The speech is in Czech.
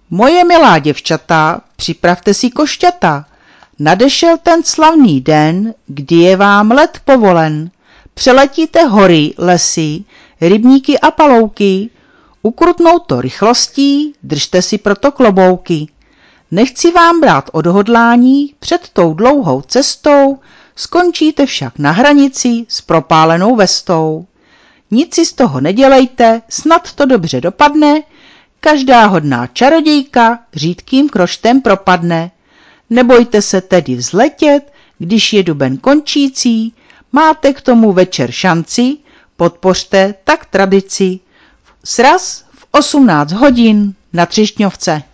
Moje milá děvčata, připravte si košťata. Nadešel ten slavný den, kdy je vám let povolen. Přeletíte hory, lesy, rybníky a palouky, ukrutnou to rychlostí, držte si proto klobouky. Nechci vám brát odhodlání před tou dlouhou cestou, skončíte však na hranici s propálenou vestou. Nic si z toho nedělejte, snad to dobře dopadne, každá hodná čarodějka řídkým kroštem propadne. Nebojte se tedy vzletět, když je duben končící, máte k tomu večer šanci, podpořte tak tradici. Sraz v 18 hodin na Třešňovce.